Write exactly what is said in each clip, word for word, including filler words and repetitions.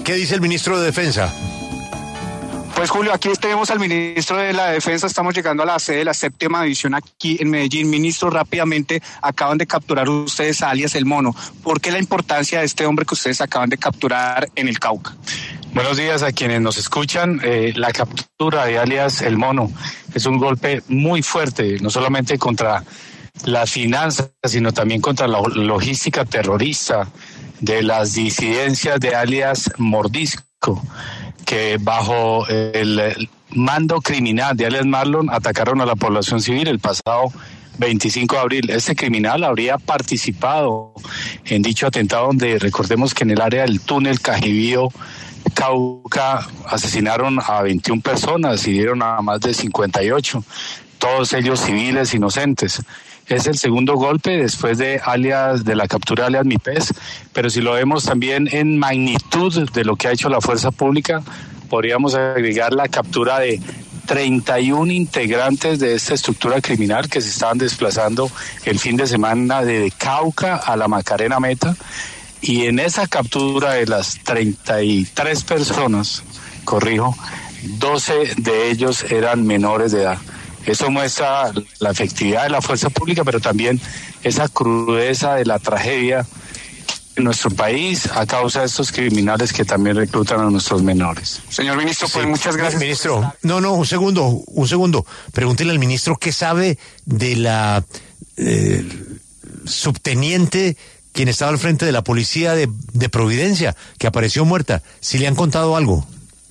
¿Qué dice el ministro de Defensa? Pues Julio, aquí tenemos al ministro de la Defensa, estamos llegando a la sede de la séptima división aquí en Medellín. Ministro, rápidamente, acaban de capturar ustedes a alias El Mono. ¿Por qué la importancia de este hombre que ustedes acaban de capturar en el Cauca? Buenos días a quienes nos escuchan. Eh, la captura de alias El Mono es un golpe muy fuerte, no solamente contra las finanzas, sino también contra la logística terrorista de las disidencias de alias Mordisco, que bajo el mando criminal de alias Marlon atacaron a la población civil el pasado veinticinco de abril. Este criminal habría participado en dicho atentado donde recordemos que en el área del túnel Cajibío, Cauca, asesinaron a veintiuna personas y dieron a más de cincuenta y ocho, todos ellos civiles inocentes. Es el segundo golpe después de alias de la captura de alias Mi Pez, pero si lo vemos también en magnitud de lo que ha hecho la fuerza pública, podríamos agregar la captura de treinta y uno integrantes de esta estructura criminal que se estaban desplazando el fin de semana de Cauca a la Macarena Meta, y en esa captura de las treinta y tres personas, corrijo, doce de ellos eran menores de edad. Eso muestra la efectividad de la fuerza pública, pero también esa crudeza de la tragedia en nuestro país a causa de estos criminales que también reclutan a nuestros menores. Señor ministro, pues sí, muchas gracias. Ministro, no, no, un segundo, un segundo. Pregúntele al ministro qué sabe de la eh, subteniente quien estaba al frente de la policía de, de Providencia, que apareció muerta. ¿Si le han contado algo?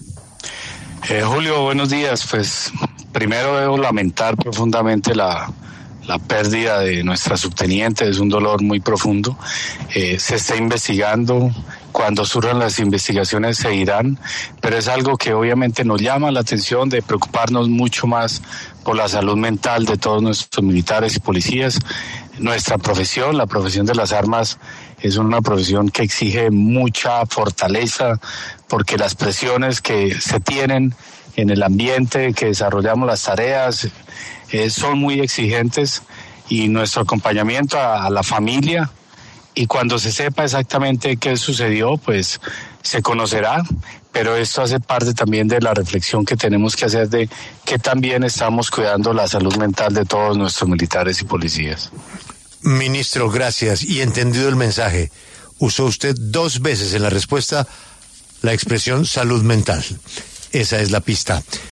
Eh, Julio, buenos días. Pues primero debo lamentar profundamente la, la pérdida de nuestra subteniente, es un dolor muy profundo. Eh, se está investigando, cuando surjan las investigaciones se irán, pero es algo que obviamente nos llama la atención de preocuparnos mucho más por la salud mental de todos nuestros militares y policías. Nuestra profesión, la profesión de las armas, es una profesión que exige mucha fortaleza porque las presiones que se tienen en el ambiente que desarrollamos las tareas eh, son muy exigentes, y nuestro acompañamiento a, a la familia, y cuando se sepa exactamente qué sucedió, pues se conocerá, pero esto hace parte también de la reflexión que tenemos que hacer de que también estamos cuidando la salud mental de todos nuestros militares y policías. Ministro, gracias. Y entendido el mensaje, usó usted dos veces en la respuesta la expresión salud mental. Esa es la pista.